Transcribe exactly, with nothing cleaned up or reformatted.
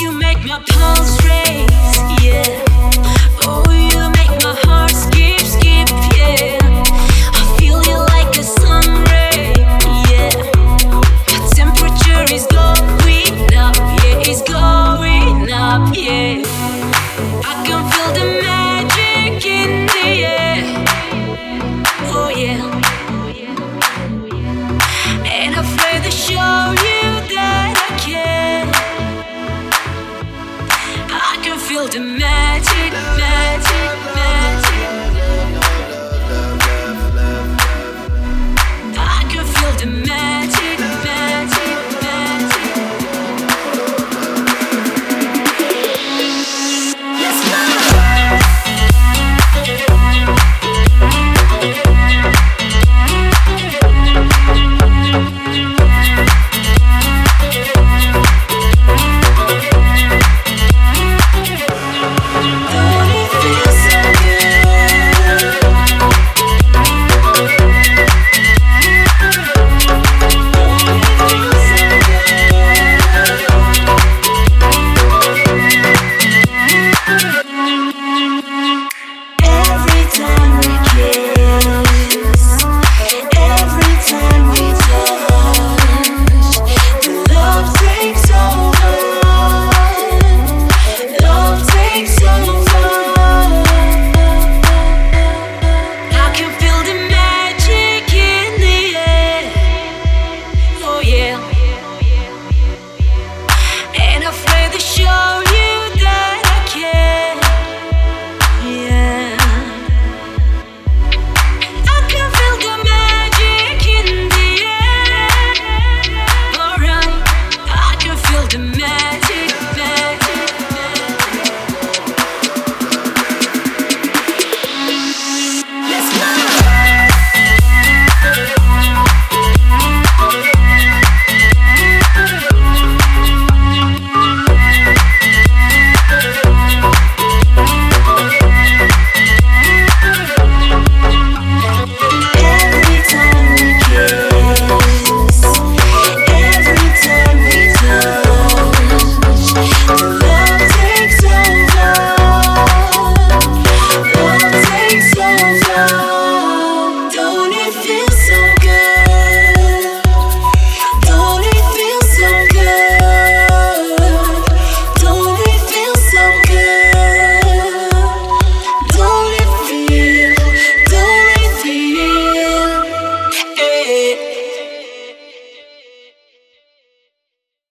You make my pulse race, yeah. Oh, you make my heart skip, skip, yeah. I feel you like a sun ray, yeah. My temperature is going up, yeah. It's going up, yeah. I can feel the magic in the air, oh yeah. Ain't afraid to show you that I care. I can feel the magic, magic, magic. I can feel the magic, magic, magic. Let's go. Takes over.